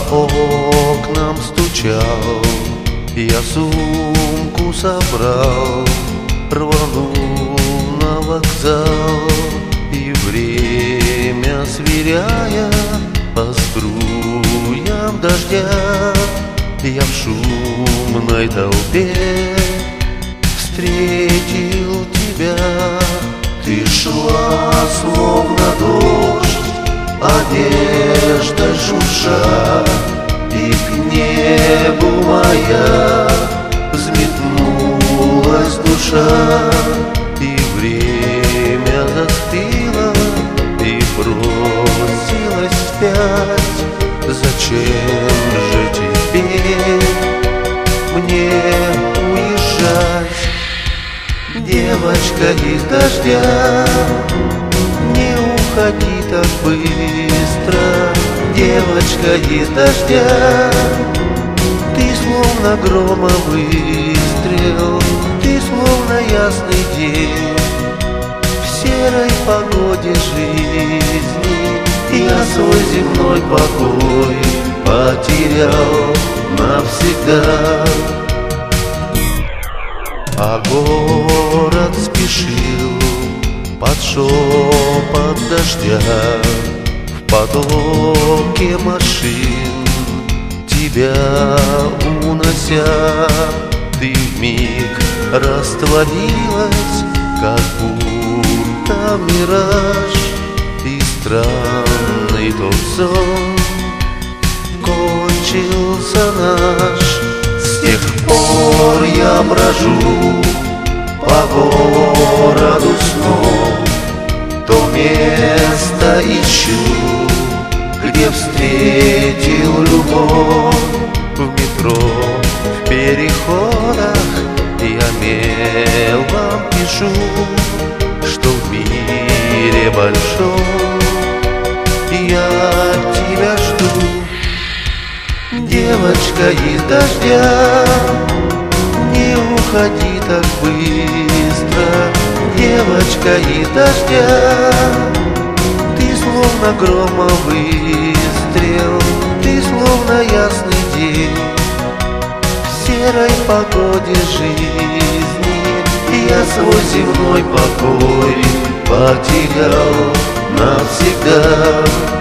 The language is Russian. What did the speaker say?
окнам стучал, я сумку собрал, рванул на вокзал. И время сверяя по струям дождя, я в шумной толпе встретил тебя. Ты шла словно дождь, одежда шурша, и к небу моя взметнулась душа. И время застыло и бросилось вспять. Зачем же теперь мне уезжать? Девочка из дождя, не уходи так быстро. Девочка из дождя, ты словно грома выстрел, ты словно ясный день. В серой погоде жизни я свой земной покой потерял навсегда. А город спешил под шепот дождя, в потоке машин тебя унося. Ты вмиг растворилась, как будто мираж, и странный тот сон кончился наш. С тех пор я брожу по городу снов, то место ищу, где встретил любовь. В метро, в переходах я мелом пишу, что в мире большом я тебя жду. Девочка из дождя, не уходи так быстро. Девочка из дождя, ты словно грома выстрел, ты словно ясный день. В серой погоде жизни я свой земной покой потерял навсегда.